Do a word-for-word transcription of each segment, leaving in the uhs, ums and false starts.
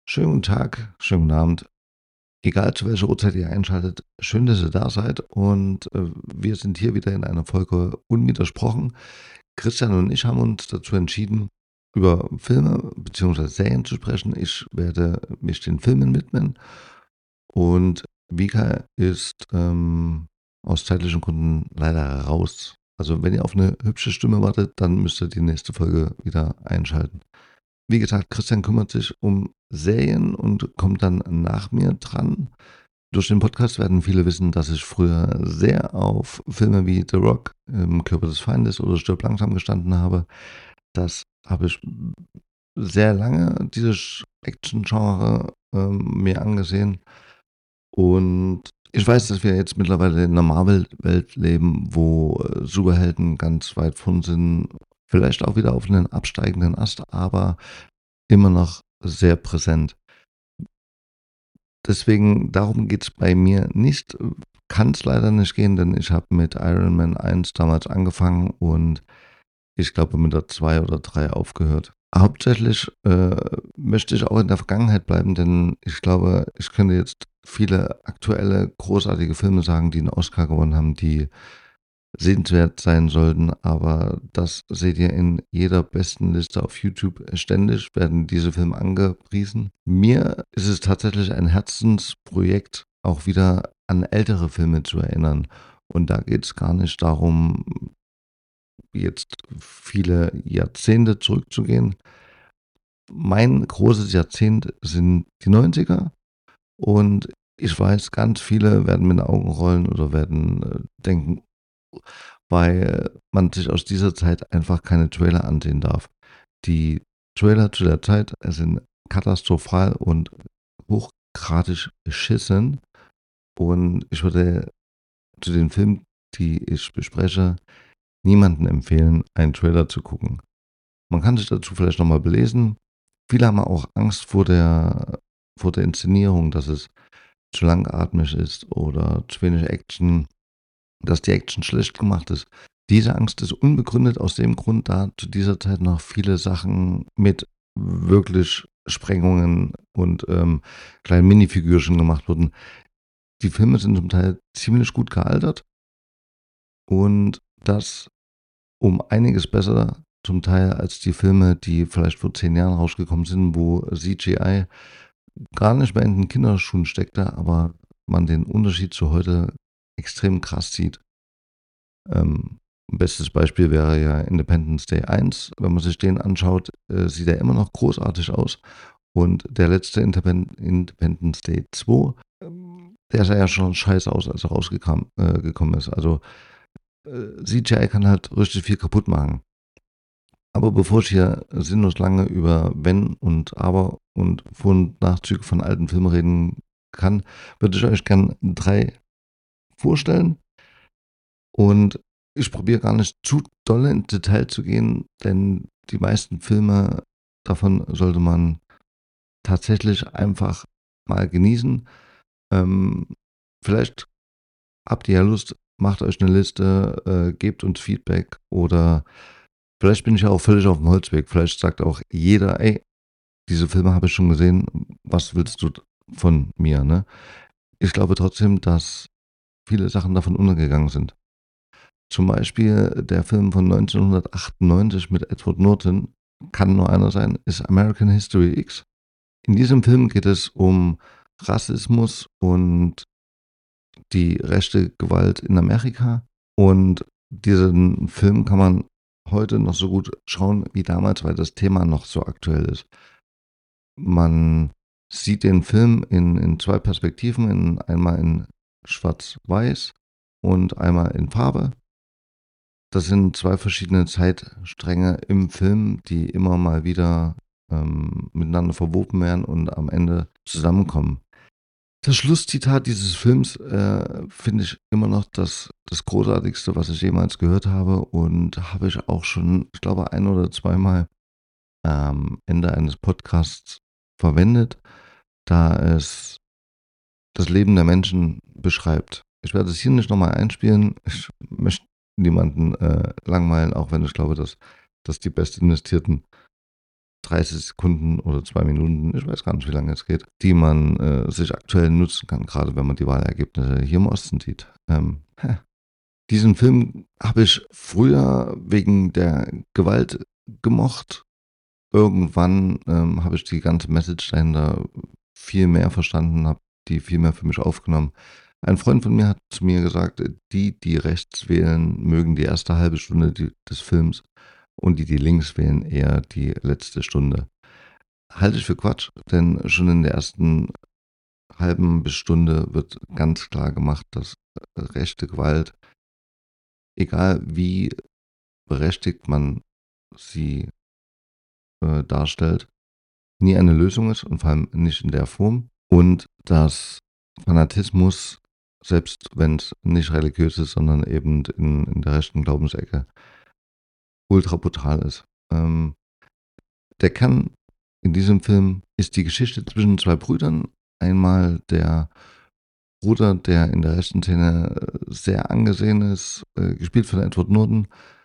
Schönen guten Tag, schönen guten Abend. Egal zu welcher Uhrzeit ihr einschaltet, schön, dass ihr da seid und äh, wir sind hier wieder in einer Folge unwidersprochen. Christian und ich haben uns dazu entschieden, über Filme bzw. Serien zu sprechen. Ich werde mich den Filmen widmen und Vika ist ähm, aus zeitlichen Gründen leider raus. Also wenn ihr auf eine hübsche Stimme wartet, dann müsst ihr die nächste Folge wieder einschalten. Wie gesagt, Christian kümmert sich um Serien und kommt dann nach mir dran. Durch den Podcast werden viele wissen, dass ich früher sehr auf Filme wie The Rock, im Körper des Feindes oder Stirb langsam gestanden habe. Das habe ich sehr lange, dieses Action-Genre ähm, mir angesehen. Und ich weiß, dass wir jetzt mittlerweile in einer Marvel-Welt leben, wo äh, Superhelden ganz weit vorn sind. Vielleicht auch wieder auf einen absteigenden Ast, aber immer noch sehr präsent. Deswegen, darum geht es bei mir nicht. Kann es leider nicht gehen, denn ich habe mit Iron Man eins damals angefangen und ich glaube mit der zwei oder drei aufgehört. Hauptsächlich äh, möchte ich auch in der Vergangenheit bleiben, denn ich glaube, ich könnte jetzt viele aktuelle großartige Filme sagen, die einen Oscar gewonnen haben, die sehenswert sein sollten, aber das seht ihr in jeder besten Liste auf YouTube. Ständig werden diese Filme angepriesen. Mir ist es tatsächlich ein Herzensprojekt, auch wieder an ältere Filme zu erinnern. Und da geht es gar nicht darum, jetzt viele Jahrzehnte zurückzugehen. Mein großes Jahrzehnt sind die neunziger und ich weiß, ganz viele werden mit den Augen rollen oder werden äh, denken, weil man sich aus dieser Zeit einfach keine Trailer ansehen darf. Die Trailer zu der Zeit sind katastrophal und hochgradig beschissen. Und ich würde zu den Filmen, die ich bespreche, niemanden empfehlen, einen Trailer zu gucken. Man kann sich dazu vielleicht nochmal belesen. Viele haben auch Angst vor der, vor der Inszenierung, dass es zu langatmig ist oder zu wenig Action, dass die Action schlecht gemacht ist. Diese Angst ist unbegründet aus dem Grund, da zu dieser Zeit noch viele Sachen mit wirklich Sprengungen und ähm, kleinen Minifigürchen gemacht wurden. Die Filme sind zum Teil ziemlich gut gealtert und das um einiges besser zum Teil als die Filme, die vielleicht vor zehn Jahren rausgekommen sind, wo C G I gar nicht mehr in den Kinderschuhen steckte, aber man den Unterschied zu heute extrem krass sieht. Ähm, ein bestes Beispiel wäre ja Independence Day eins. Wenn man sich den anschaut, äh, sieht er immer noch großartig aus. Und der letzte Independ Independence Day zwei, ähm, der sah ja schon scheiße aus, als er rausgekommen äh, gekommen ist. Also äh, C G I kann halt richtig viel kaputt machen. Aber bevor ich hier sinnlos lange über Wenn und Aber und Vor- und Nachzüge von alten Filmen reden kann, würde ich euch gerne drei vorstellen. Und ich probiere gar nicht zu doll ins Detail zu gehen, denn die meisten Filme davon sollte man tatsächlich einfach mal genießen. Ähm, vielleicht habt ihr ja Lust, macht euch eine Liste, äh, gebt uns Feedback oder vielleicht bin ich ja auch völlig auf dem Holzweg. Vielleicht sagt auch jeder, ey, diese Filme habe ich schon gesehen, was willst du von mir, ne? Ich glaube trotzdem, dass viele Sachen davon untergegangen sind. Zum Beispiel der Film von neunzehnhundertachtundneunzig mit Edward Norton, kann nur einer sein, ist American History X. In diesem Film geht es um Rassismus und die rechte Gewalt in Amerika. Und diesen Film kann man heute noch so gut schauen wie damals, weil das Thema noch so aktuell ist. Man sieht den Film in, in zwei Perspektiven, in, einmal in Schwarz-Weiß und einmal in Farbe. Das sind zwei verschiedene Zeitstränge im Film, die immer mal wieder ähm, miteinander verwoben werden und am Ende zusammenkommen. Das Schlusszitat dieses Films äh, finde ich immer noch das, das Großartigste, was ich jemals gehört habe und habe ich auch schon, ich glaube, ein oder zweimal am Ende eines Podcasts verwendet, da es das Leben der Menschen beschreibt. Ich werde es hier nicht nochmal einspielen. Ich möchte niemanden äh, langweilen, auch wenn ich glaube, dass, dass die Bestinvestierten dreißig Sekunden oder zwei Minuten, ich weiß gar nicht, wie lange es geht, die man äh, sich aktuell nutzen kann, gerade wenn man die Wahlergebnisse hier im Osten sieht. Ähm, hä. Diesen Film habe ich früher wegen der Gewalt gemocht. Irgendwann ähm, habe ich die ganze Message dahinter viel mehr verstanden, habe die viel mehr für mich aufgenommen. Ein Freund von mir hat zu mir gesagt, die, die rechts wählen, mögen die erste halbe Stunde die, des Films und die, die links wählen, eher die letzte Stunde. Halte ich für Quatsch, denn schon in der ersten halben bis Stunde wird ganz klar gemacht, dass rechte Gewalt, egal wie berechtigt man sie äh, darstellt, nie eine Lösung ist und vor allem nicht in der Form. Und dass Fanatismus, selbst wenn es nicht religiös ist, sondern eben in, in der rechten Glaubensecke, ultra brutal ist. Ähm, der Kern in diesem Film ist die Geschichte zwischen zwei Brüdern. Einmal der Bruder, der in der rechten Szene sehr angesehen ist, äh, gespielt von Edward Norton,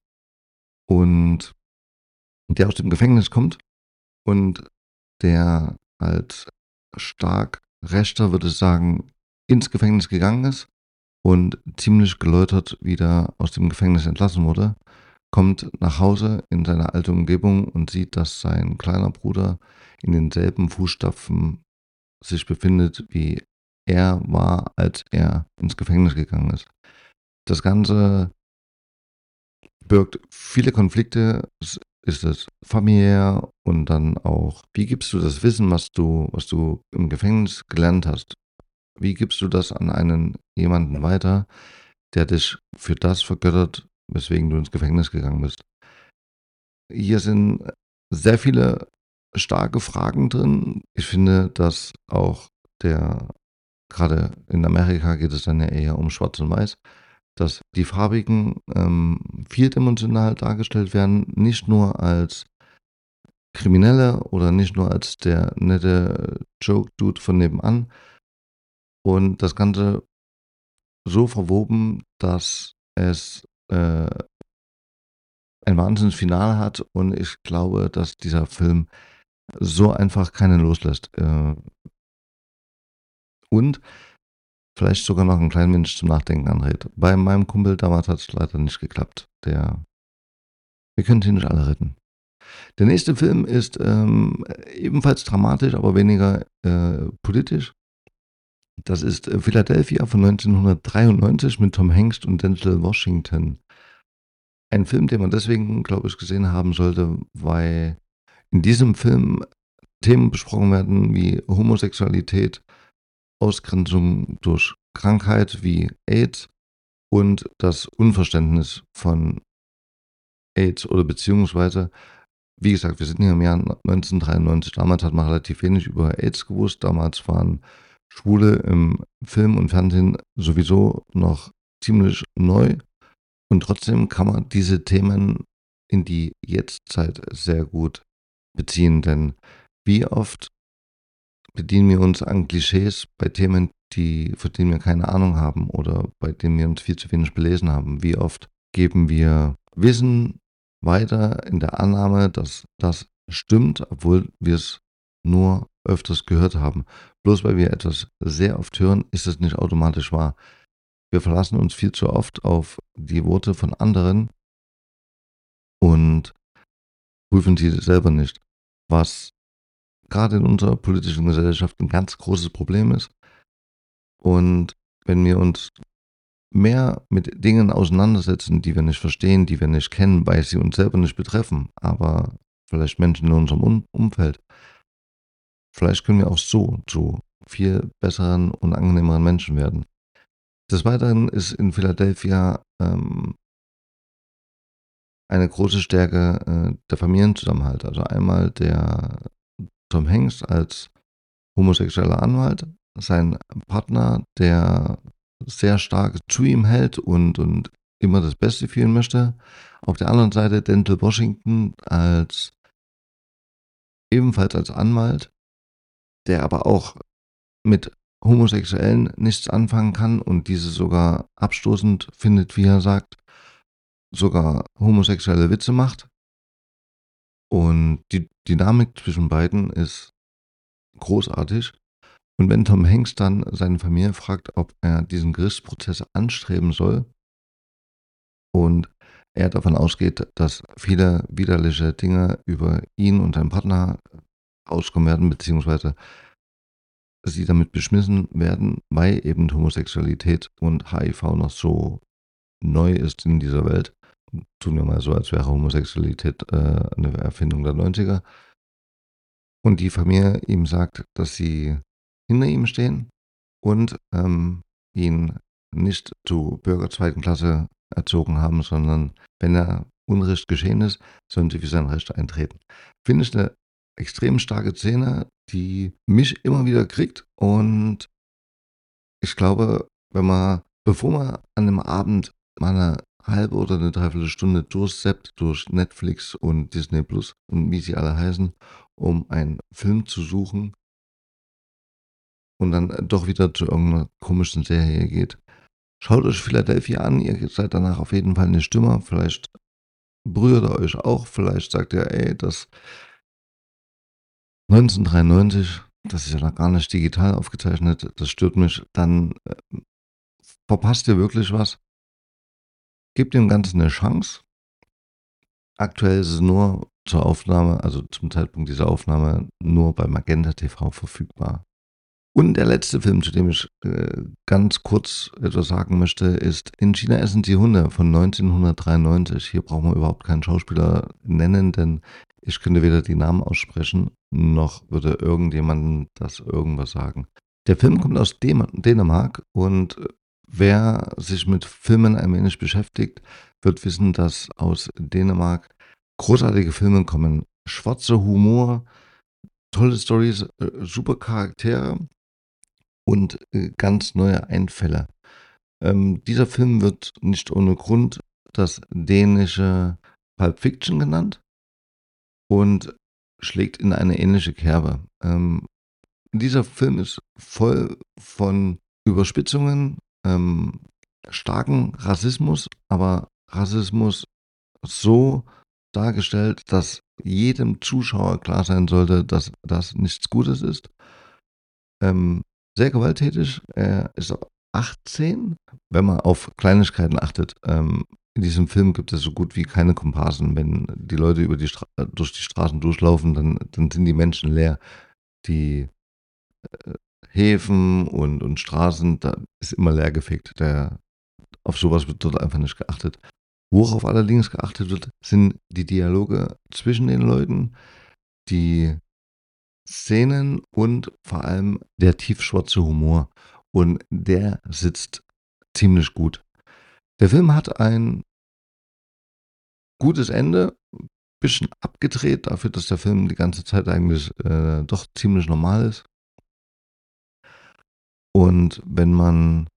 und der aus dem Gefängnis kommt und der als stark rechter, würde ich sagen, ins Gefängnis gegangen ist und ziemlich geläutert wieder aus dem Gefängnis entlassen wurde, kommt nach Hause in seine alte Umgebung und sieht, dass sein kleiner Bruder in denselben Fußstapfen sich befindet, wie er war, als er ins Gefängnis gegangen ist. Das Ganze birgt viele Konflikte. Es ist es familiär und dann auch, wie gibst du das Wissen, was du, was du im Gefängnis gelernt hast, wie gibst du das an einen jemanden weiter, der dich für das vergöttert, weswegen du ins Gefängnis gegangen bist? Hier sind sehr viele starke Fragen drin. Ich finde, dass auch der, gerade in Amerika geht es dann ja eher um Schwarz und Weiß, dass die Farbigen ähm, vierdimensional dargestellt werden, nicht nur als Kriminelle oder nicht nur als der nette Joke-Dude von nebenan, und das Ganze so verwoben, dass es äh, ein Wahnsinnsfinale hat, und ich glaube, dass dieser Film so einfach keinen loslässt. Äh, und vielleicht sogar noch einen kleinen Mensch zum Nachdenken anregt. Bei meinem Kumpel damals hat es leider nicht geklappt. Der, wir können sie nicht alle retten. Der nächste Film ist ähm, ebenfalls dramatisch, aber weniger äh, politisch. Das ist äh, Philadelphia von neunzehnhundertdreiundneunzig mit Tom Hanks und Denzel Washington. Ein Film, den man deswegen, glaube ich, gesehen haben sollte, weil in diesem Film Themen besprochen werden wie Homosexualität, Ausgrenzung durch Krankheit wie AIDS und das Unverständnis von AIDS, oder beziehungsweise, wie gesagt, wir sind hier im Jahr neunzehnhundertdreiundneunzig. Damals hat man relativ wenig über AIDS gewusst. Damals waren Schwule im Film und Fernsehen sowieso noch ziemlich neu. Und trotzdem kann man diese Themen in die Jetztzeit sehr gut beziehen. Denn wie oft bedienen wir uns an Klischees bei Themen, die, von denen wir keine Ahnung haben oder bei denen wir uns viel zu wenig belesen haben? Wie oft geben wir Wissen weiter in der Annahme, dass das stimmt, obwohl wir es nur öfters gehört haben. Bloß weil wir etwas sehr oft hören, ist es nicht automatisch wahr. Wir verlassen uns viel zu oft auf die Worte von anderen und prüfen sie selber nicht. Was gerade in unserer politischen Gesellschaft ein ganz großes Problem ist. Und wenn wir uns mehr mit Dingen auseinandersetzen, die wir nicht verstehen, die wir nicht kennen, weil sie uns selber nicht betreffen, aber vielleicht Menschen in unserem um Umfeld, vielleicht können wir auch so zu viel besseren und angenehmeren Menschen werden. Des Weiteren ist in Philadelphia ähm, eine große Stärke äh, der Familienzusammenhalt. Also einmal der Tom Hanks als homosexueller Anwalt, sein Partner, der sehr stark zu ihm hält und, und immer das Beste für ihn möchte. Auf der anderen Seite Denzel Washington als ebenfalls als Anwalt, der aber auch mit Homosexuellen nichts anfangen kann und diese sogar abstoßend findet, wie er sagt, sogar homosexuelle Witze macht. Und die Dynamik zwischen beiden ist großartig. Und wenn Tom Hanks dann seine Familie fragt, ob er diesen Gerichtsprozess anstreben soll und er davon ausgeht, dass viele widerliche Dinge über ihn und seinen Partner rauskommen werden, beziehungsweise sie damit beschmissen werden, weil eben Homosexualität und H I V noch so neu ist in dieser Welt. Tun wir mal so, als wäre Homosexualität äh, eine Erfindung der neunziger. Und die Familie ihm sagt, dass sie hinter ihm stehen und ähm, ihn nicht zu Bürger zweiten Klasse erzogen haben, sondern wenn er Unrecht geschehen ist, sollen sie für sein Recht eintreten. Finde ich eine extrem starke Szene, die mich immer wieder kriegt. Und ich glaube, wenn man, bevor man an einem Abend mal eine halbe oder eine Dreiviertelstunde durchsappt durch Netflix und Disney Plus und wie sie alle heißen, um einen Film zu suchen und dann doch wieder zu irgendeiner komischen Serie geht. Schaut euch Philadelphia an, ihr seid danach auf jeden Fall eine Stimme. Vielleicht berührt ihr euch auch, vielleicht sagt ihr, ey, das neunzehnhundertdreiundneunzig, das ist ja noch gar nicht digital aufgezeichnet, das stört mich. Dann äh, verpasst ihr wirklich was. Gebt dem Ganzen eine Chance. Aktuell ist es nur zur Aufnahme, also zum Zeitpunkt dieser Aufnahme, nur bei Magenta T V verfügbar. Und der letzte Film, zu dem ich äh, ganz kurz etwas sagen möchte, ist In China essen sie Hunde von neunzehnhundertdreiundneunzig. Hier brauchen wir überhaupt keinen Schauspieler nennen, denn ich könnte weder die Namen aussprechen, noch würde irgendjemandem das irgendwas sagen. Der Film kommt aus Dän- Dänemark und wer sich mit Filmen ein wenig beschäftigt, wird wissen, dass aus Dänemark großartige Filme kommen. Schwarzer Humor, tolle Storys, äh, super Charaktere und äh, ganz neue Einfälle. Ähm, dieser Film wird nicht ohne Grund das dänische Pulp Fiction genannt und schlägt in eine ähnliche Kerbe. Ähm, dieser Film ist voll von Überspitzungen, ähm, starken Rassismus, aber Rassismus so dargestellt, dass jedem Zuschauer klar sein sollte, dass das nichts Gutes ist. Ähm, sehr gewalttätig. Er ist achtzehn, wenn man auf Kleinigkeiten achtet. Ähm, in diesem Film gibt es so gut wie keine Komparsen. Wenn die Leute über die Stra durch die Straßen durchlaufen, dann, dann sind die Menschen leer. Die äh, Häfen und, und Straßen, da ist immer leergefegt. Der, auf sowas wird dort einfach nicht geachtet. Worauf allerdings geachtet wird, sind die Dialoge zwischen den Leuten, die Szenen und vor allem der tiefschwarze Humor. Und der sitzt ziemlich gut. Der Film hat ein gutes Ende, bisschen abgedreht, dafür, dass der Film die ganze Zeit eigentlich äh, doch ziemlich normal ist. Und wenn man,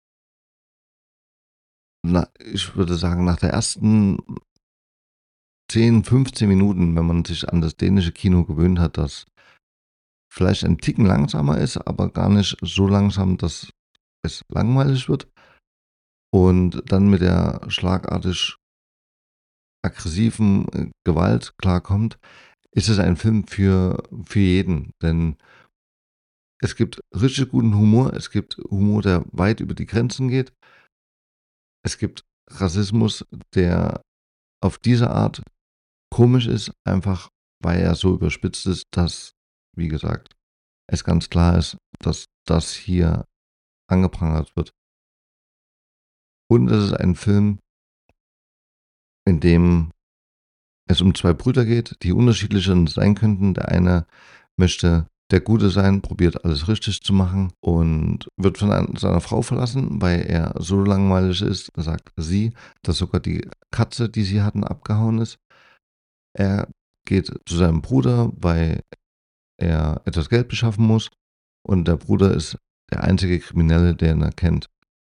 na, ich würde sagen, nach der ersten zehn, fünfzehn Minuten, wenn man sich an das dänische Kino gewöhnt hat, das vielleicht ein Ticken langsamer ist, aber gar nicht so langsam, dass es langweilig wird und dann mit der schlagartig aggressiven äh, Gewalt klarkommt, ist es ein Film für, für jeden. Denn es gibt richtig guten Humor, es gibt Humor, der weit über die Grenzen geht. Es gibt Rassismus, der auf diese Art komisch ist, einfach weil er so überspitzt ist, dass, wie gesagt, es ganz klar ist, dass das hier angeprangert wird. Und es ist ein Film, in dem es um zwei Brüder geht, die unterschiedlicher sein könnten. Der eine möchte der Gute sein, probiert alles richtig zu machen und wird von einer, seiner Frau verlassen, weil er so langweilig ist, sagt sie, dass sogar die Katze, die sie hatten, abgehauen ist. Er geht zu seinem Bruder, weil er etwas Geld beschaffen muss und der Bruder ist der einzige Kriminelle, den er kennt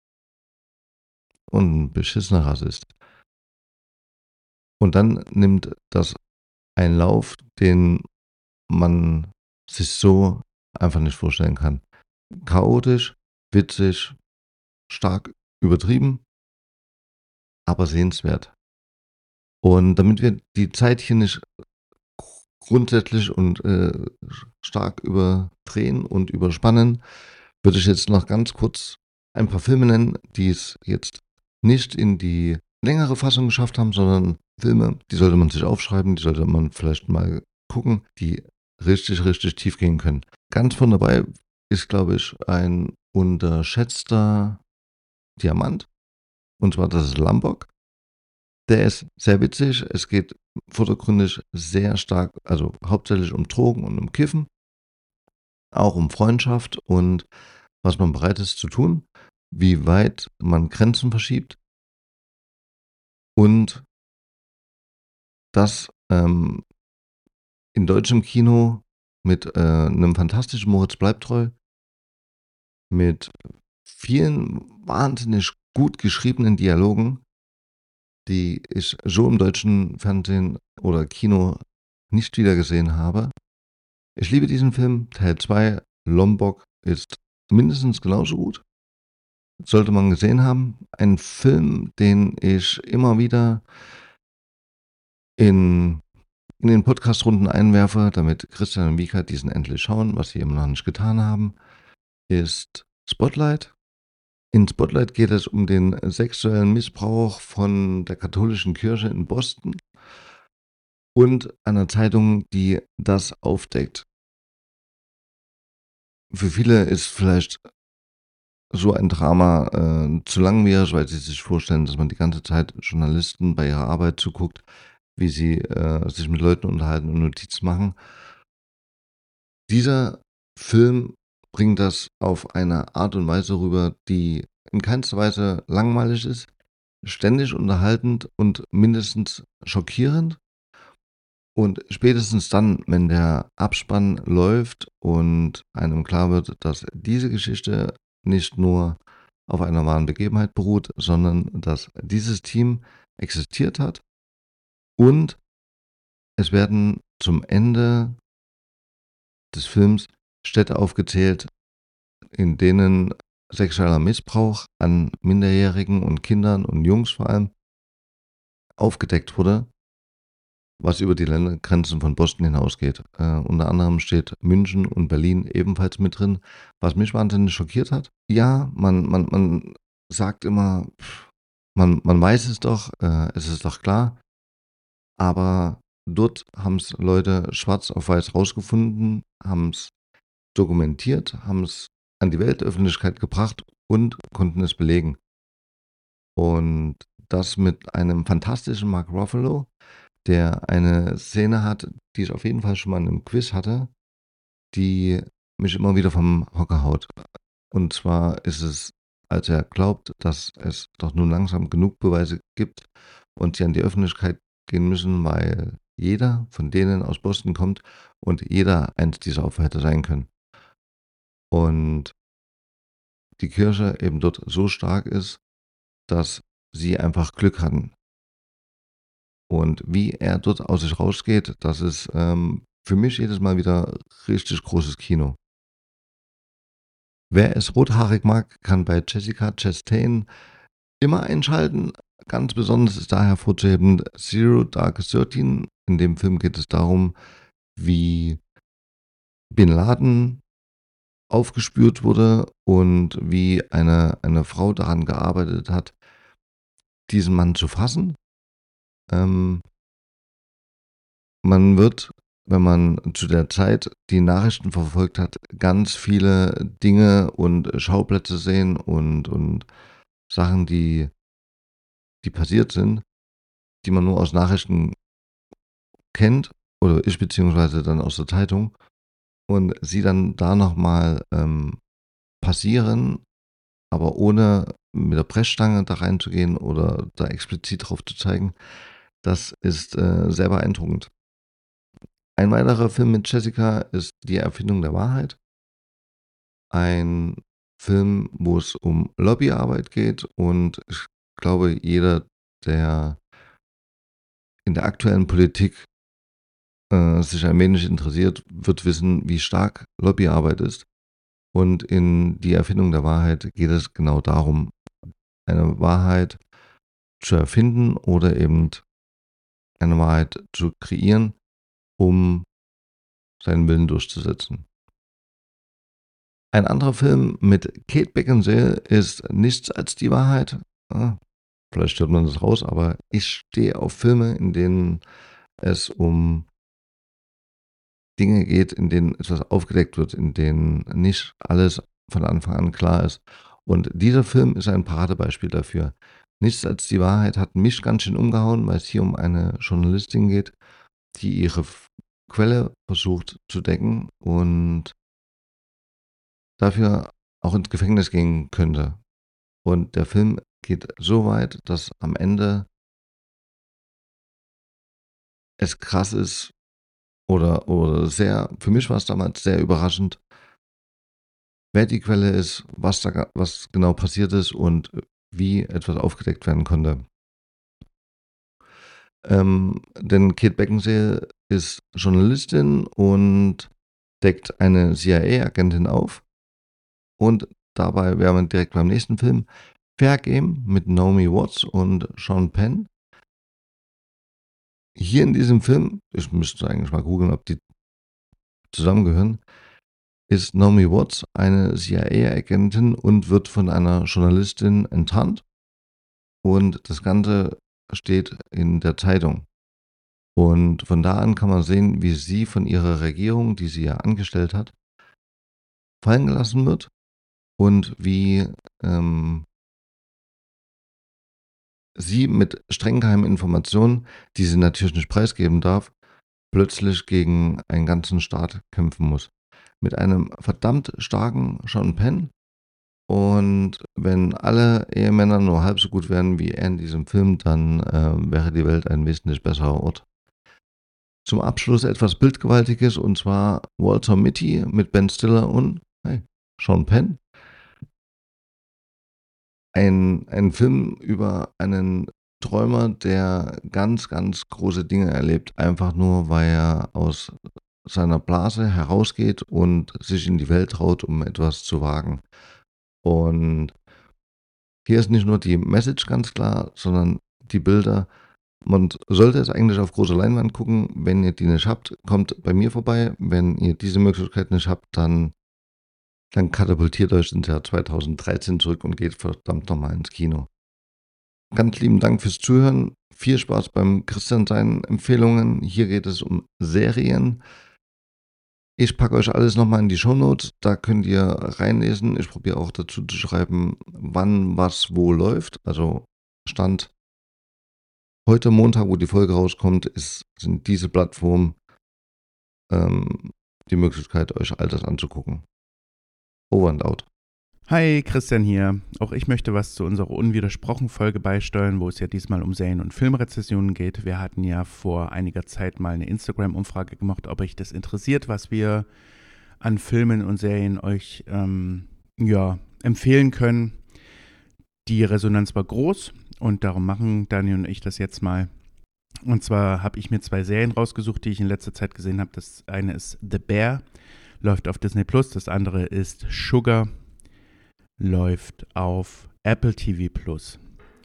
und ein beschissener Rassist. Und dann nimmt das einen Lauf, den man sich so einfach nicht vorstellen kann. Chaotisch, witzig, stark übertrieben, aber sehenswert. Und damit wir die Zeit hier nicht grundsätzlich und äh, stark überdrehen und überspannen, würde ich jetzt noch ganz kurz ein paar Filme nennen, die es jetzt nicht in die längere Fassung geschafft haben, sondern Filme, die sollte man sich aufschreiben, die sollte man vielleicht mal gucken, die richtig, richtig tief gehen können. Ganz von dabei ist, glaube ich, ein unterschätzter Diamant, und zwar das ist Lombok. Der ist sehr witzig. Es geht vordergründig sehr stark, also hauptsächlich um Drogen und um Kiffen, auch um Freundschaft und was man bereit ist zu tun, wie weit man Grenzen verschiebt und das ähm, in deutschem Kino mit äh, einem fantastischen Moritz Bleibtreu, mit vielen wahnsinnig gut geschriebenen Dialogen, die ich so im deutschen Fernsehen oder Kino nicht wiedergesehen habe. Ich liebe diesen Film. Teil zwei, Lombok, ist mindestens genauso gut. Sollte man gesehen haben. Ein Film, den ich immer wieder in, in den Podcast-Runden einwerfe, damit Christian und Mika diesen endlich schauen, was sie immer noch nicht getan haben, ist Spotlight. In Spotlight geht es um den sexuellen Missbrauch von der katholischen Kirche in Boston und einer Zeitung, die das aufdeckt. Für viele ist vielleicht so ein Drama äh, zu langwierig, weil sie sich vorstellen, dass man die ganze Zeit Journalisten bei ihrer Arbeit zuguckt, wie sie äh, sich mit Leuten unterhalten und Notizen machen. Dieser Film bringt das auf eine Art und Weise rüber, die in keinster Weise langweilig ist, ständig unterhaltend und mindestens schockierend. Und spätestens dann, wenn der Abspann läuft und einem klar wird, dass diese Geschichte nicht nur auf einer wahren Begebenheit beruht, sondern dass dieses Team existiert hat und es werden zum Ende des Films Städte aufgezählt, in denen sexueller Missbrauch an Minderjährigen und Kindern und Jungs vor allem aufgedeckt wurde, was über die Ländergrenzen von Boston hinausgeht. Äh, unter anderem steht München und Berlin ebenfalls mit drin, was mich wahnsinnig schockiert hat. Ja, man, man, man sagt immer, pff, man, man weiß es doch, äh, es ist doch klar, aber dort haben es Leute schwarz auf weiß rausgefunden, haben es dokumentiert, haben es an die Weltöffentlichkeit gebracht und konnten es belegen. Und das mit einem fantastischen Mark Ruffalo, der eine Szene hat, die ich auf jeden Fall schon mal in einem Quiz hatte, die mich immer wieder vom Hocker haut. Und zwar ist es, als er glaubt, dass es doch nun langsam genug Beweise gibt und sie an die Öffentlichkeit gehen müssen, weil jeder von denen aus Boston kommt und jeder eins dieser Opfer hätte sein können. Und die Kirche eben dort so stark ist, dass sie einfach Glück hatten. Und wie er dort aus sich rausgeht, das ist ähm, für mich jedes Mal wieder richtig großes Kino. Wer es rothaarig mag, kann bei Jessica Chastain immer einschalten. Ganz besonders ist da hervorzuheben Zero Dark Thirteen. In dem Film geht es darum, wie Bin Laden aufgespürt wurde und wie eine, eine Frau daran gearbeitet hat, diesen Mann zu fassen. Ähm, man wird, wenn man zu der Zeit die Nachrichten verfolgt hat, ganz viele Dinge und Schauplätze sehen und, und Sachen, die, die passiert sind, die man nur aus Nachrichten kennt oder ich beziehungsweise dann aus der Zeitung und sie dann da nochmal ähm, passieren, aber ohne mit der Pressstange da reinzugehen oder da explizit drauf zu zeigen, das ist äh, sehr beeindruckend. Ein weiterer Film mit Jessica ist Die Erfindung der Wahrheit. Ein Film, wo es um Lobbyarbeit geht und ich glaube, jeder, der in der aktuellen Politik äh, sich ein wenig interessiert, wird wissen, wie stark Lobbyarbeit ist. Und in Die Erfindung der Wahrheit geht es genau darum, eine Wahrheit zu erfinden oder eben eine Wahrheit zu kreieren, um seinen Willen durchzusetzen. Ein anderer Film mit Kate Beckinsale ist Nichts als die Wahrheit. Ah, vielleicht hört man das raus, aber ich stehe auf Filme, in denen es um Dinge geht, in denen etwas aufgedeckt wird, in denen nicht alles von Anfang an klar ist. Und dieser Film ist ein Paradebeispiel dafür. Nichts als die Wahrheit hat mich ganz schön umgehauen, weil es hier um eine Journalistin geht, die ihre F- Quelle versucht zu decken und dafür auch ins Gefängnis gehen könnte. Und der Film geht so weit, dass am Ende es krass ist oder, oder sehr, für mich war es damals sehr überraschend, wer die Quelle ist, was da ga- was genau passiert ist und wie etwas aufgedeckt werden konnte. Ähm, denn Kate Beckinsale ist Journalistin und deckt eine C I A-Agentin auf. Und dabei wären wir direkt beim nächsten Film. Fair Game mit Naomi Watts und Sean Penn. Hier in diesem Film, ich müsste eigentlich mal googeln, ob die zusammengehören, ist Naomi Watts eine C I A-Agentin und wird von einer Journalistin enttarnt. Und das Ganze steht in der Zeitung. Und von da an kann man sehen, wie sie von ihrer Regierung, die sie ja angestellt hat, fallen gelassen wird und wie ähm, sie mit streng geheimen Informationen, die sie natürlich nicht preisgeben darf, plötzlich gegen einen ganzen Staat kämpfen muss. Mit einem verdammt starken Sean Penn. Und wenn alle Ehemänner nur halb so gut wären wie er in diesem Film, dann äh, wäre die Welt ein wesentlich besserer Ort. Zum Abschluss etwas Bildgewaltiges, und zwar Walter Mitty mit Ben Stiller und hey, Sean Penn. Ein, ein Film über einen Träumer, der ganz, ganz große Dinge erlebt, einfach nur, weil er aus seiner Blase herausgeht und sich in die Welt traut, um etwas zu wagen. Und hier ist nicht nur die Message ganz klar, sondern die Bilder. Man sollte es eigentlich auf großer Leinwand gucken. Wenn ihr die nicht habt, kommt bei mir vorbei. Wenn ihr diese Möglichkeit nicht habt, dann, dann katapultiert euch ins Jahr zweitausenddreizehn zurück und geht verdammt nochmal ins Kino. Ganz lieben Dank fürs Zuhören. Viel Spaß beim Christian seinen Empfehlungen. Hier geht es um Serien. Ich packe euch alles nochmal in die Shownotes. Da könnt ihr reinlesen. Ich probiere auch dazu zu schreiben, wann was wo läuft. Also Stand heute Montag, wo die Folge rauskommt, ist, sind diese Plattformen ähm, die Möglichkeit, euch all das anzugucken. Over and out. Hi, Christian hier. Auch ich möchte was zu unserer unwidersprochen Folge beisteuern, wo es ja diesmal um Serien- und Filmrezessionen geht. Wir hatten ja vor einiger Zeit mal eine Instagram-Umfrage gemacht, ob euch das interessiert, was wir an Filmen und Serien euch ähm, ja, empfehlen können. Die Resonanz war groß und darum machen Daniel und ich das jetzt mal. Und zwar habe ich mir zwei Serien rausgesucht, die ich in letzter Zeit gesehen habe. Das eine ist The Bear, läuft auf Disney Plus. Das andere ist Sugar, läuft auf Apple T V Plus.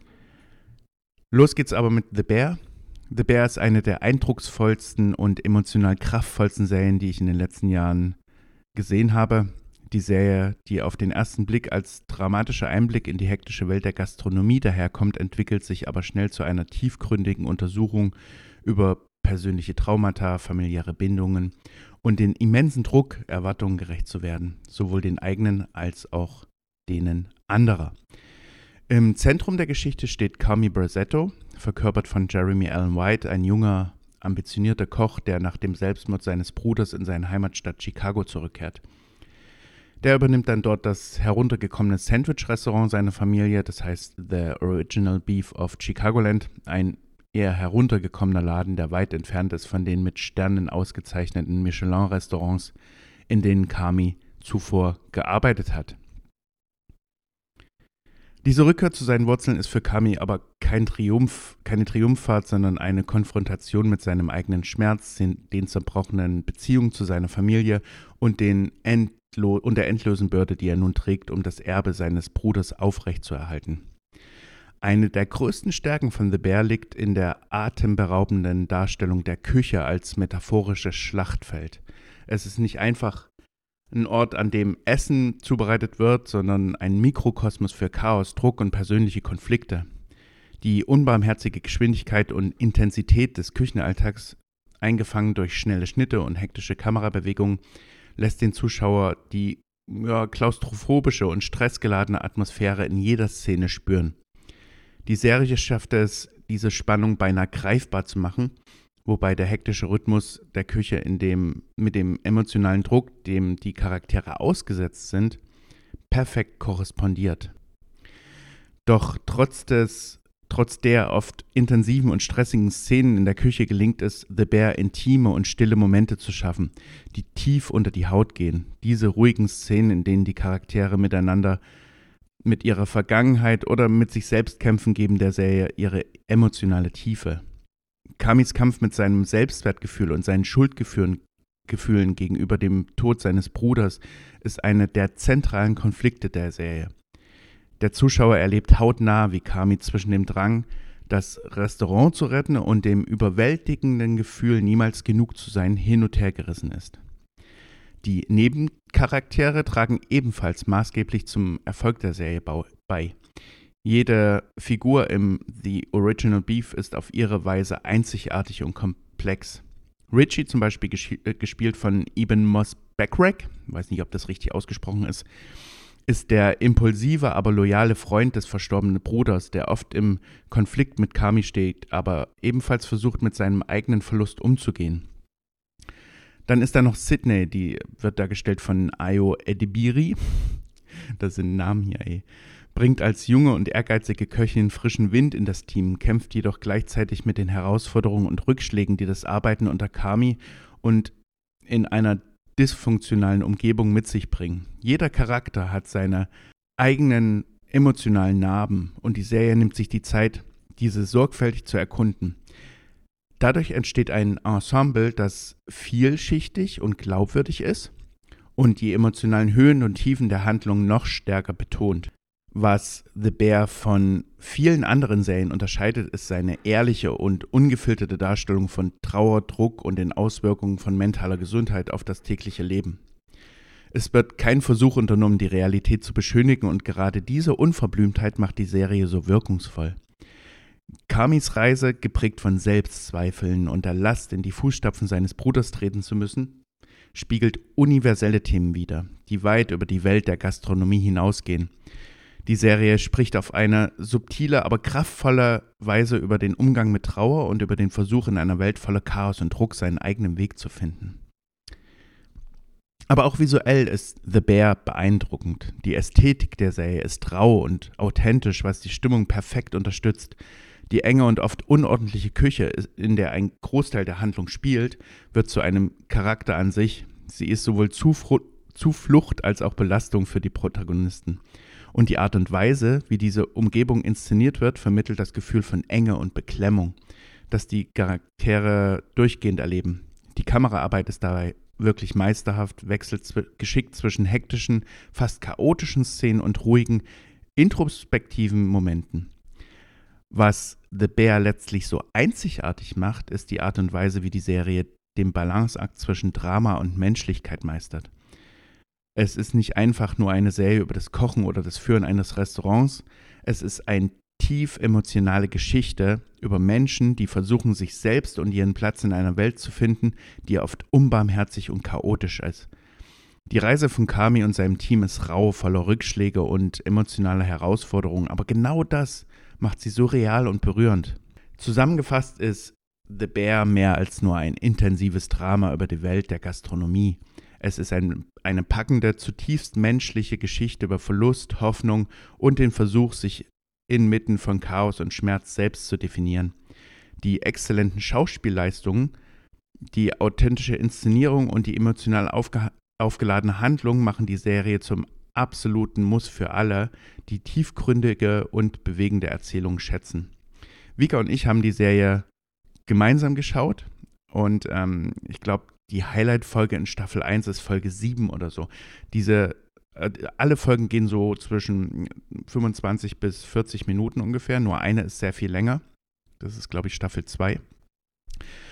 Los geht's aber mit The Bear. The Bear ist eine der eindrucksvollsten und emotional kraftvollsten Serien, die ich in den letzten Jahren gesehen habe. Die Serie, die auf den ersten Blick als dramatischer Einblick in die hektische Welt der Gastronomie daherkommt, entwickelt sich aber schnell zu einer tiefgründigen Untersuchung über persönliche Traumata, familiäre Bindungen und den immensen Druck, Erwartungen gerecht zu werden, sowohl den eigenen als auch denen anderer. Im Zentrum der Geschichte steht Carmy Brazetto, verkörpert von Jeremy Allen White, ein junger, ambitionierter Koch, der nach dem Selbstmord seines Bruders in seine Heimatstadt Chicago zurückkehrt. Der übernimmt dann dort das heruntergekommene Sandwich-Restaurant seiner Familie, das heißt The Original Beef of Chicagoland, ein eher heruntergekommener Laden, der weit entfernt ist von den mit Sternen ausgezeichneten Michelin-Restaurants, in denen Carmy zuvor gearbeitet hat. Diese Rückkehr zu seinen Wurzeln ist für Carmy aber kein Triumph, keine Triumphfahrt, sondern eine Konfrontation mit seinem eigenen Schmerz, den, den zerbrochenen Beziehungen zu seiner Familie und, den endlo- und der endlosen Bürde, die er nun trägt, um das Erbe seines Bruders aufrechtzuerhalten. Eine der größten Stärken von The Bear liegt in der atemberaubenden Darstellung der Küche als metaphorisches Schlachtfeld. Es ist nicht einfach ein Ort, an dem Essen zubereitet wird, sondern ein Mikrokosmos für Chaos, Druck und persönliche Konflikte. Die unbarmherzige Geschwindigkeit und Intensität des Küchenalltags, eingefangen durch schnelle Schnitte und hektische Kamerabewegungen, lässt den Zuschauer die ja, klaustrophobische und stressgeladene Atmosphäre in jeder Szene spüren. Die Serie schafft es, diese Spannung beinahe greifbar zu machen, wobei der hektische Rhythmus der Küche in dem, mit dem emotionalen Druck, dem die Charaktere ausgesetzt sind, perfekt korrespondiert. Doch trotz des, trotz der oft intensiven und stressigen Szenen in der Küche gelingt es The Bear, intime und stille Momente zu schaffen, die tief unter die Haut gehen. Diese ruhigen Szenen, in denen die Charaktere miteinander mit ihrer Vergangenheit oder mit sich selbst kämpfen, geben der Serie ihre emotionale Tiefe. Kamis Kampf mit seinem Selbstwertgefühl und seinen Schuldgefühlen Gefühlen gegenüber dem Tod seines Bruders ist eine der zentralen Konflikte der Serie. Der Zuschauer erlebt hautnah, wie Kami zwischen dem Drang, das Restaurant zu retten und dem überwältigenden Gefühl, niemals genug zu sein, hin und her gerissen ist. Die Nebencharaktere tragen ebenfalls maßgeblich zum Erfolg der Serie bei. Jede Figur im The Original Beef ist auf ihre Weise einzigartig und komplex. Richie zum Beispiel gespielt von Eben Moss Backrack, weiß nicht, ob das richtig ausgesprochen ist, ist der impulsive, aber loyale Freund des verstorbenen Bruders, der oft im Konflikt mit Kami steht, aber ebenfalls versucht, mit seinem eigenen Verlust umzugehen. Dann ist da noch Sydney, die wird dargestellt von Ayo Edebiri, das sind Namen hier, ey, bringt als junge und ehrgeizige Köchin frischen Wind in das Team, kämpft jedoch gleichzeitig mit den Herausforderungen und Rückschlägen, die das Arbeiten unter Kami und in einer dysfunktionalen Umgebung mit sich bringen. Jeder Charakter hat seine eigenen emotionalen Narben und die Serie nimmt sich die Zeit, diese sorgfältig zu erkunden. Dadurch entsteht ein Ensemble, das vielschichtig und glaubwürdig ist und die emotionalen Höhen und Tiefen der Handlung noch stärker betont. Was The Bear von vielen anderen Serien unterscheidet, ist seine ehrliche und ungefilterte Darstellung von Trauer, Druck und den Auswirkungen von mentaler Gesundheit auf das tägliche Leben. Es wird kein Versuch unternommen, die Realität zu beschönigen, und gerade diese Unverblümtheit macht die Serie so wirkungsvoll. Kamis Reise, geprägt von Selbstzweifeln und der Last, in die Fußstapfen seines Bruders treten zu müssen, spiegelt universelle Themen wider, die weit über die Welt der Gastronomie hinausgehen. Die Serie spricht auf eine subtile, aber kraftvolle Weise über den Umgang mit Trauer und über den Versuch, in einer Welt voller Chaos und Druck seinen eigenen Weg zu finden. Aber auch visuell ist The Bear beeindruckend. Die Ästhetik der Serie ist rau und authentisch, was die Stimmung perfekt unterstützt. Die enge und oft unordentliche Küche, in der ein Großteil der Handlung spielt, wird zu einem Charakter an sich. Sie ist sowohl Zufru- Zuflucht als auch Belastung für die Protagonisten. Und die Art und Weise, wie diese Umgebung inszeniert wird, vermittelt das Gefühl von Enge und Beklemmung, das die Charaktere durchgehend erleben. Die Kameraarbeit ist dabei wirklich meisterhaft, wechselt zw- geschickt zwischen hektischen, fast chaotischen Szenen und ruhigen, introspektiven Momenten. Was The Bear letztlich so einzigartig macht, ist die Art und Weise, wie die Serie den Balanceakt zwischen Drama und Menschlichkeit meistert. Es ist nicht einfach nur eine Serie über das Kochen oder das Führen eines Restaurants. Es ist eine tief emotionale Geschichte über Menschen, die versuchen, sich selbst und ihren Platz in einer Welt zu finden, die oft unbarmherzig und chaotisch ist. Die Reise von Kami und seinem Team ist rau, voller Rückschläge und emotionaler Herausforderungen, aber genau das macht sie so real und berührend. Zusammengefasst ist The Bear mehr als nur ein intensives Drama über die Welt der Gastronomie. Es ist ein, eine packende, zutiefst menschliche Geschichte über Verlust, Hoffnung und den Versuch, sich inmitten von Chaos und Schmerz selbst zu definieren. Die exzellenten Schauspielleistungen, die authentische Inszenierung und die emotional aufge- aufgeladene Handlung machen die Serie zum absoluten Muss für alle, die tiefgründige und bewegende Erzählungen schätzen. Vika und ich haben die Serie gemeinsam geschaut und ähm, ich glaube, die Highlight-Folge in Staffel eins ist Folge sieben oder so. Diese, äh, alle Folgen gehen so zwischen fünfundzwanzig bis vierzig Minuten ungefähr. Nur eine ist sehr viel länger. Das ist, glaube ich, Staffel zwei.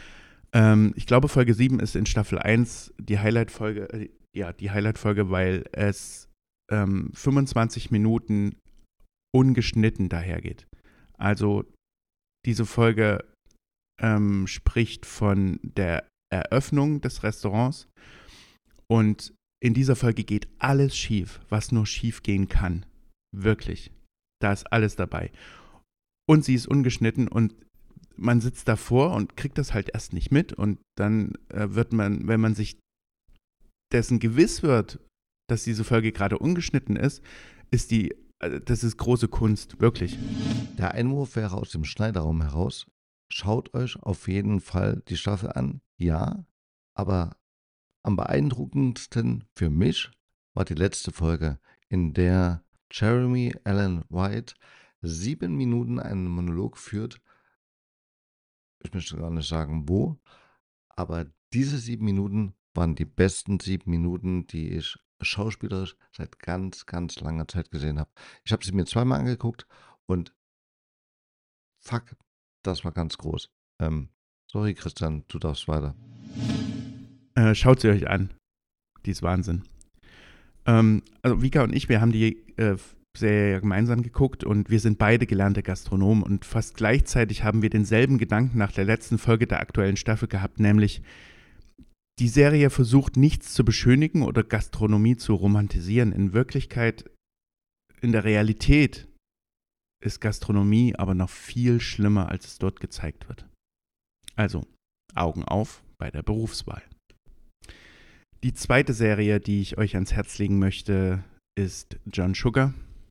Ähm, ich glaube, Folge sieben ist in Staffel eins die Highlight-Folge, äh, ja, die Highlight-Folge, weil es ähm, fünfundzwanzig Minuten ungeschnitten dahergeht. Also diese Folge ähm, spricht von der Eröffnung des Restaurants und in dieser Folge geht alles schief, was nur schief gehen kann. Wirklich. Da ist alles dabei. Und sie ist ungeschnitten und man sitzt davor und kriegt das halt erst nicht mit und dann äh, wird man, wenn man sich dessen gewiss wird, dass diese Folge gerade ungeschnitten ist, ist die, äh, das ist große Kunst, wirklich. Der Einwurf wäre aus dem Schneiderraum heraus. Schaut euch auf jeden Fall die Staffel an, ja, aber am beeindruckendsten für mich war die letzte Folge, in der Jeremy Allen White sieben Minuten einen Monolog führt. Ich möchte gar nicht sagen, wo, aber diese sieben Minuten waren die besten sieben Minuten, die ich schauspielerisch seit ganz, ganz langer Zeit gesehen habe. Ich habe sie mir zweimal angeguckt und fuck, das war ganz groß. Ähm, sorry, Christian, du darfst weiter. Äh, schaut sie euch an. Die ist Wahnsinn. Ähm, also Vika und ich, wir haben die äh, Serie gemeinsam geguckt und wir sind beide gelernte Gastronomen und fast gleichzeitig haben wir denselben Gedanken nach der letzten Folge der aktuellen Staffel gehabt, nämlich die Serie versucht nichts zu beschönigen oder Gastronomie zu romantisieren. In Wirklichkeit, in der Realität ist Gastronomie aber noch viel schlimmer, als es dort gezeigt wird. Also, Augen auf bei der Berufswahl. Die zweite Serie, die ich euch ans Herz legen möchte, ist John Sugar.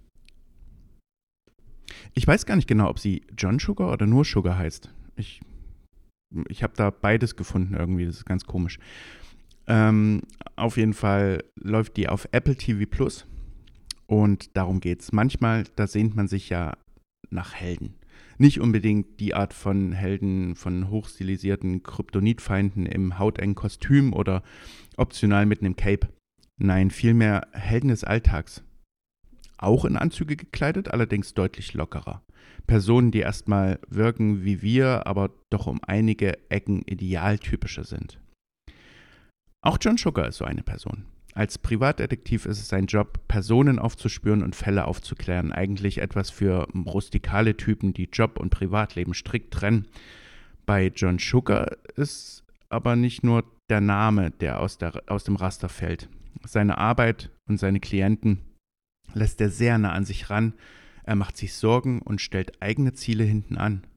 Ich weiß gar nicht genau, ob sie John Sugar oder nur Sugar heißt. Ich, ich habe da beides gefunden irgendwie, das ist ganz komisch. Ähm, auf jeden Fall läuft die auf Apple T V Plus und darum geht's. Manchmal, da sehnt man sich ja nach Helden. Nicht unbedingt die Art von Helden, von hochstilisierten Kryptonitfeinden im hautengen Kostüm oder optional mit einem Cape. Nein, vielmehr Helden des Alltags. Auch in Anzüge gekleidet, allerdings deutlich lockerer. Personen, die erstmal wirken wie wir, aber doch um einige Ecken idealtypischer sind. Auch John Sugar ist so eine Person. Als Privatdetektiv ist es sein Job, Personen aufzuspüren und Fälle aufzuklären. Eigentlich etwas für rustikale Typen, die Job und Privatleben strikt trennen. Bei John Sugar ist aber nicht nur der Name, der aus, der aus dem Raster fällt. Seine Arbeit und seine Klienten lässt er sehr nah an sich ran. Er macht sich Sorgen und stellt eigene Ziele hinten an.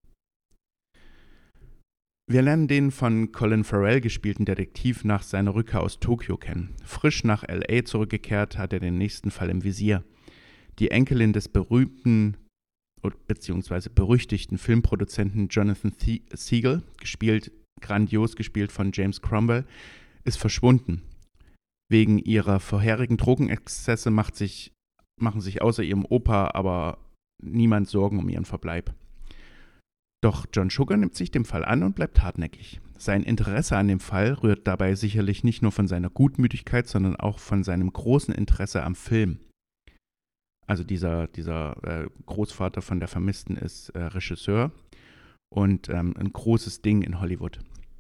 Wir lernen den von Colin Farrell gespielten Detektiv nach seiner Rückkehr aus Tokio kennen. Frisch nach L A zurückgekehrt, hat er den nächsten Fall im Visier. Die Enkelin des berühmten bzw. berüchtigten Filmproduzenten Jonathan Siegel, gespielt, grandios gespielt von James Cromwell, ist verschwunden. Wegen ihrer vorherigen Drogenexzesse macht sich, machen sich außer ihrem Opa aber niemand Sorgen um ihren Verbleib. Doch John Sugar nimmt sich dem Fall an und bleibt hartnäckig. Sein Interesse an dem Fall rührt dabei sicherlich nicht nur von seiner Gutmütigkeit, sondern auch von seinem großen Interesse am Film. Also dieser, dieser äh, Großvater von der Vermissten ist äh, Regisseur und ähm, ein großes Ding in Hollywood.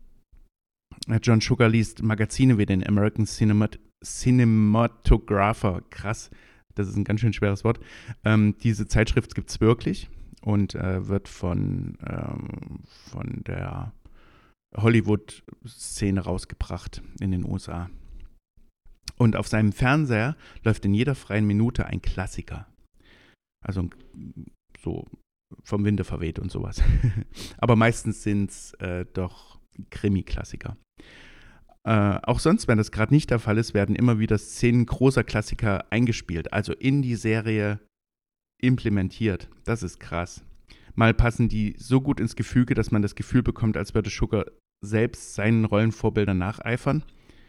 John Sugar liest Magazine wie den American Cinemat- Cinematographer, krass, das ist ein ganz schön schweres Wort. Ähm, diese Zeitschrift gibt es wirklich und äh, wird von, ähm, von der Hollywood-Szene rausgebracht in den U S A. Und auf seinem Fernseher läuft in jeder freien Minute ein Klassiker. Also so vom Winde verweht und sowas. Aber meistens sind es äh, doch Krimi-Klassiker. Äh, auch sonst, wenn das gerade nicht der Fall ist, werden immer wieder Szenen großer Klassiker eingespielt, also in die Serie implementiert. Das ist krass. Mal passen die so gut ins Gefüge, dass man das Gefühl bekommt, als würde Sugar selbst seinen Rollenvorbildern nacheifern.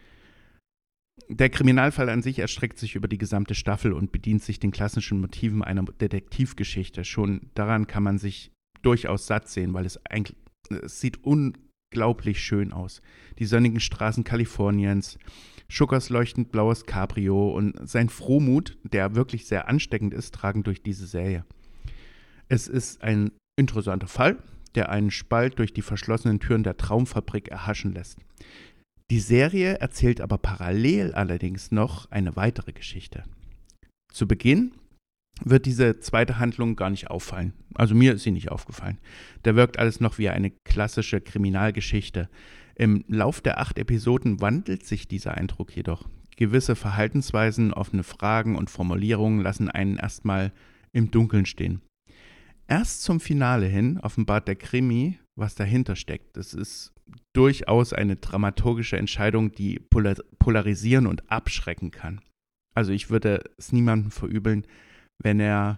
Der Kriminalfall an sich erstreckt sich über die gesamte Staffel und bedient sich den klassischen Motiven einer Detektivgeschichte. Schon daran kann man sich durchaus satt sehen, weil es eigentlich es sieht unglaublich schön aus. Die sonnigen Straßen Kaliforniens, Sugars leuchtend blaues Cabrio und sein Frohmut, der wirklich sehr ansteckend ist, tragen durch diese Serie. Es ist ein interessanter Fall, der einen Spalt durch die verschlossenen Türen der Traumfabrik erhaschen lässt. Die Serie erzählt aber parallel allerdings noch eine weitere Geschichte. Zu Beginn wird diese zweite Handlung gar nicht auffallen. Also mir ist sie nicht aufgefallen. Da wirkt alles noch wie eine klassische Kriminalgeschichte. Im Lauf der acht Episoden wandelt sich dieser Eindruck jedoch. Gewisse Verhaltensweisen, offene Fragen und Formulierungen lassen einen erstmal im Dunkeln stehen. Erst zum Finale hin offenbart der Krimi, was dahinter steckt. Das ist durchaus eine dramaturgische Entscheidung, die polar- polarisieren und abschrecken kann. Also ich würde es niemandem verübeln, wenn er,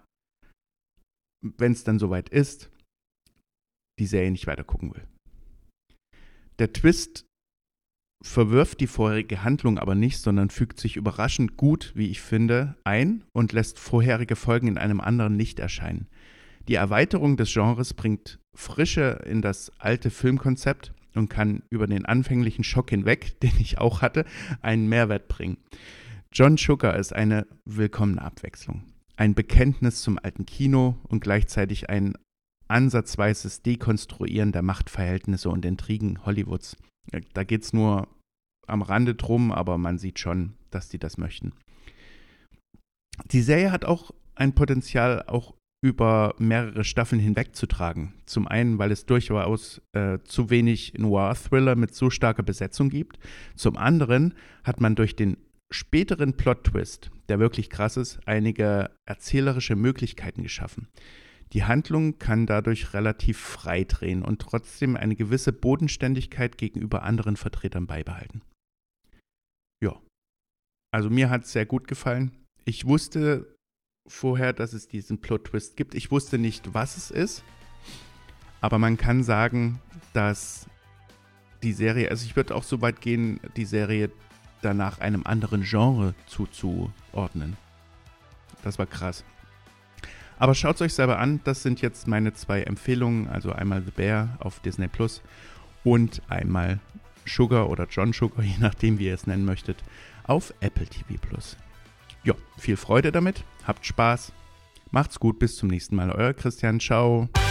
wenn es dann soweit ist, die Serie nicht weiter gucken will. Der Twist verwirft die vorherige Handlung aber nicht, sondern fügt sich überraschend gut, wie ich finde, ein und lässt vorherige Folgen in einem anderen Licht erscheinen. Die Erweiterung des Genres bringt Frische in das alte Filmkonzept und kann über den anfänglichen Schock hinweg, den ich auch hatte, einen Mehrwert bringen. John Sugar ist eine willkommene Abwechslung. Ein Bekenntnis zum alten Kino und gleichzeitig ein ansatzweises Dekonstruieren der Machtverhältnisse und Intrigen Hollywoods. Da geht es nur am Rande drum, aber man sieht schon, dass die das möchten. Die Serie hat auch ein Potenzial, auch über mehrere Staffeln hinwegzutragen. Zum einen, weil es durchaus äh, zu wenig Noir-Thriller mit so starker Besetzung gibt. Zum anderen hat man durch den späteren Plot-Twist, der wirklich krass ist, einige erzählerische Möglichkeiten geschaffen. Die Handlung kann dadurch relativ frei drehen und trotzdem eine gewisse Bodenständigkeit gegenüber anderen Vertretern beibehalten. Ja, also mir hat es sehr gut gefallen. Ich wusste vorher, dass es diesen Plot-Twist gibt. Ich wusste nicht, was es ist, aber man kann sagen, dass die Serie, also ich würde auch so weit gehen, die Serie danach einem anderen Genre zuzuordnen. Das war krass. Aber schaut es euch selber an, das sind jetzt meine zwei Empfehlungen, also einmal The Bear auf Disney Plus und einmal Sugar oder John Sugar, je nachdem wie ihr es nennen möchtet, auf Apple T V Plus. Ja, viel Freude damit, habt Spaß, macht's gut, bis zum nächsten Mal, euer Christian, ciao.